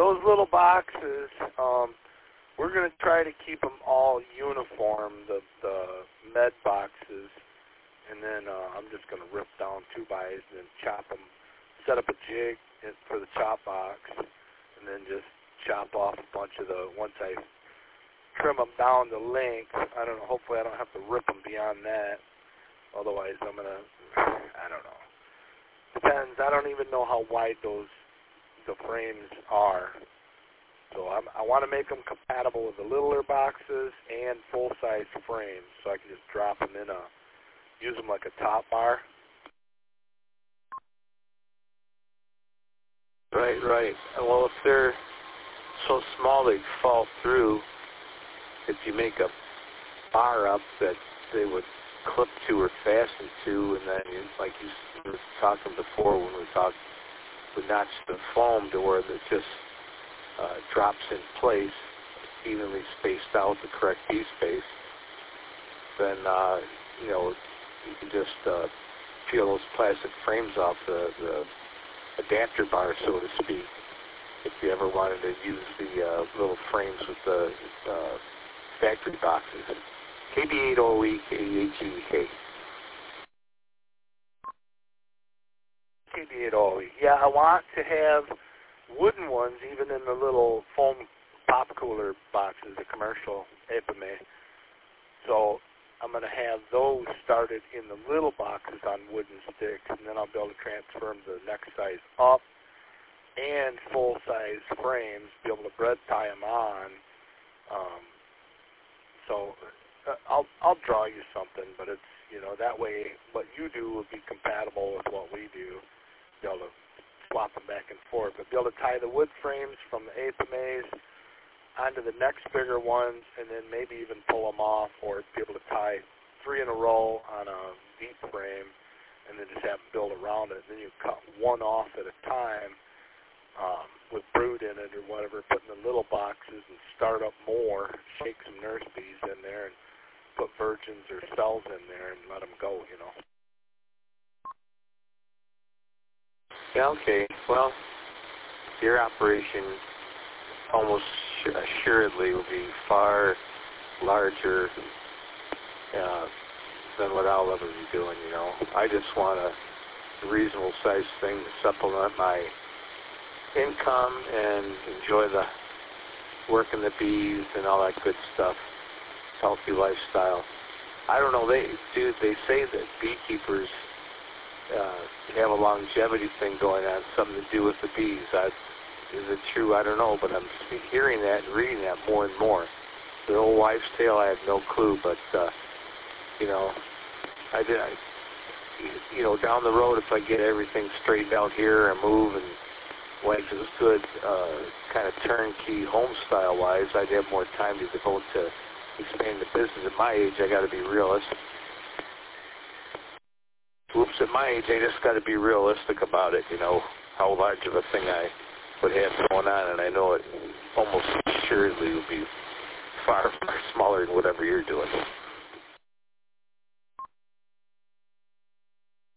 those little boxes, we're going to try to keep them all uniform, the med boxes, and then I'm just going to rip down 2x and then chop them, set up a jig for the chop box, and then just chop off a bunch of once I trim them down to length, I don't know, hopefully I don't have to rip them beyond that, otherwise I'm going to, I don't know. Depends, I don't even know how wide the frames are. So I want to make them compatible with the littler boxes and full-size frames, so I can just drop them in use them like a top bar. Right. Well, if they're so small they fall through, if you make a bar up that they would clip to or fasten to, and then, like you were talking before when we talked, we notch the foam to where it just drops in place, evenly spaced out, the correct B-space, then, you can just peel those plastic frames off the adapter bar, so to speak, if you ever wanted to use the little frames with the factory boxes. KB8OE, KB8GK. KB8OE. Yeah, I want to have wooden ones, even in the little foam pop cooler boxes, the commercial Epime. So I'm going to have those started in the little boxes on wooden sticks, and then I'll be able to transfer them to the next size up and full-size frames, be able to bread tie them on. So I'll draw you something, but it's, that way what you do will be compatible with what we do. Be able to swap them back and forth, but be able to tie the wood frames from the Epimes onto the next bigger ones, and then maybe even pull them off, or be able to tie 3 in a row on a deep frame, and then just have them build around it. And then you cut one off at a time with brood in it or whatever, put in the little boxes and start up more, shake some nurse bees in there, and put virgins or cells in there and let them go, Yeah, okay. Well, your operation almost assuredly will be far larger than what I'll ever be doing, I just want a reasonable sized thing to supplement my income and enjoy the working the bees and all that good stuff, healthy lifestyle. I don't know, they say that beekeepers have a longevity thing going on, something to do with the bees. Is it true? I don't know, but I'm hearing that and reading that more and more. The old wives' tale, I have no clue, but down the road, if I get everything straightened out here and move and life is good, kind of turnkey home style wise, I'd have more time to devote to expanding the business. At my age, I got to be realistic. At my age, I just got to be realistic about it, how large of a thing I would have going on, and I know it almost assuredly would be far, far smaller than whatever you're doing.